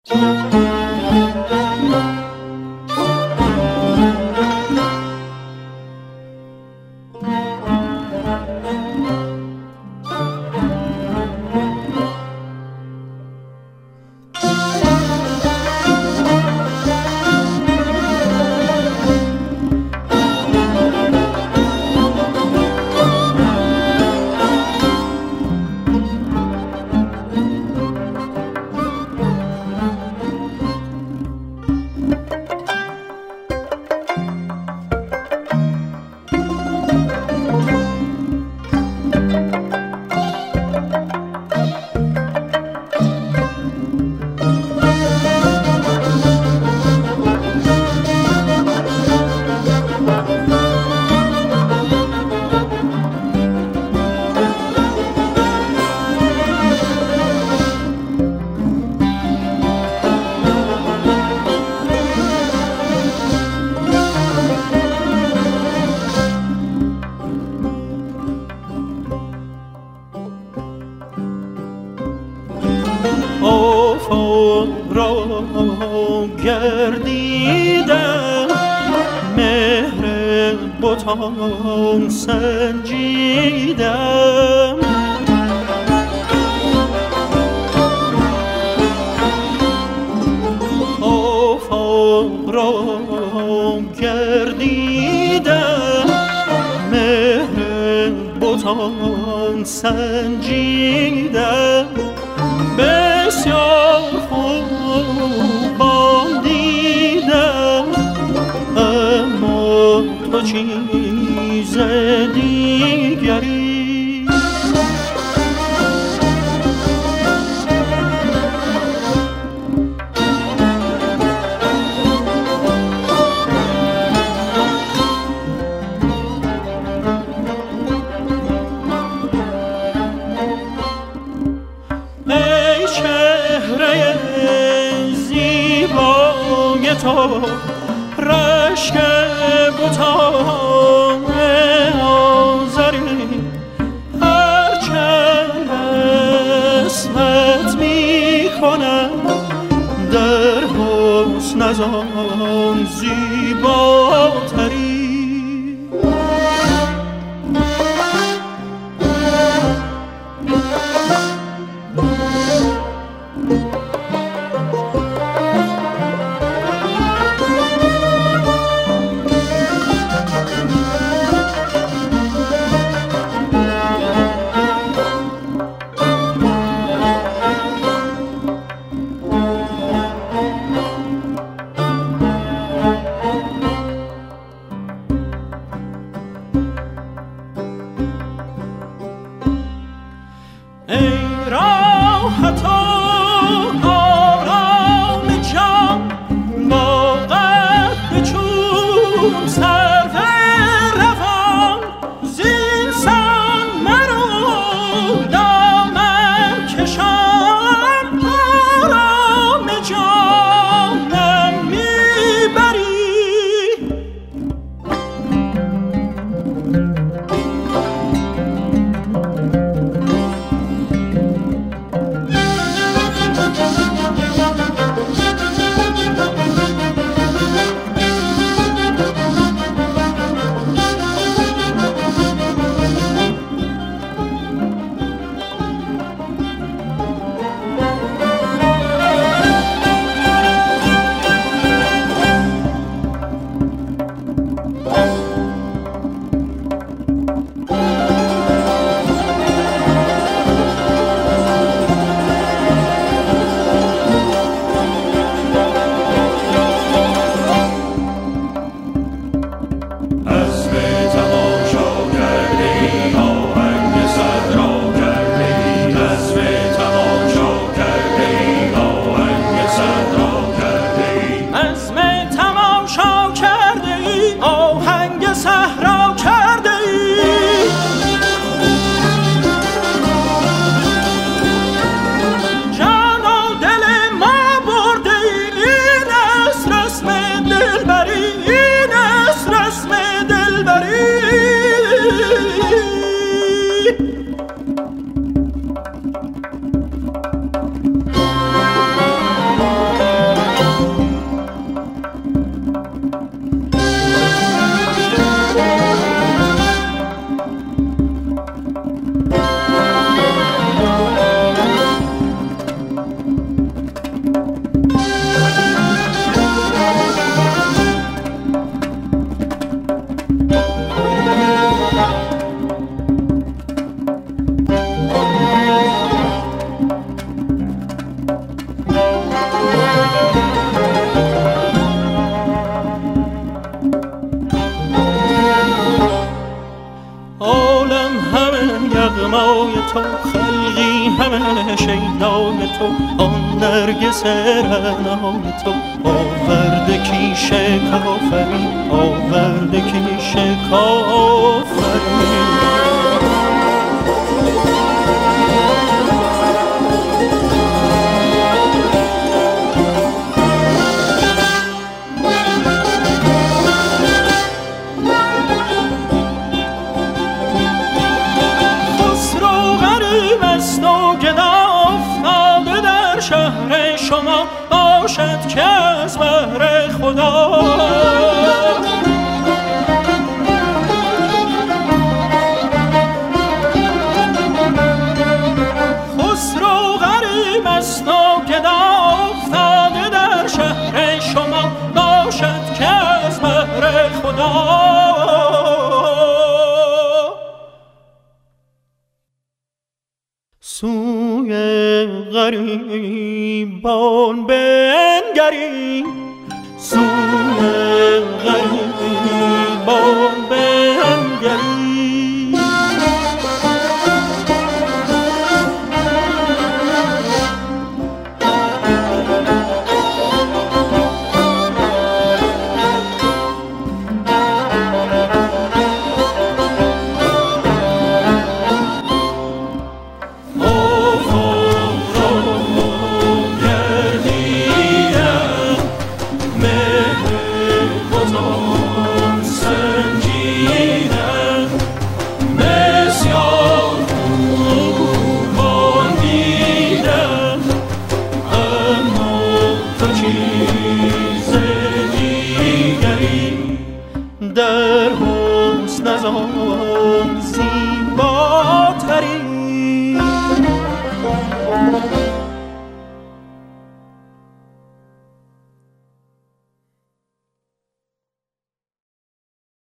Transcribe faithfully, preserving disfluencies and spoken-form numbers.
آفاق را گردیدم، مهر بتان سنجیدم. آفاق را گردیدم، مهر بتان سنجیدم. بسیار خوبان دیدم، اما تو چیز دیگری. تو رشک بتان آزری، هرچند اسمت می کنم در حسن از آن زیباتری. تو، خلقی همه شیدای تو، آن نرگس رعنای تو. آورده کیش کافری، آورده کیش کافری. شهر شما باشد که از بهر خدا خسرو غریب است و گدا افتاده در شهر شما باشد که از بهر خدا. سوی غریبان بنگری، سوی غریبان بنگری. در حسن از آن زیبا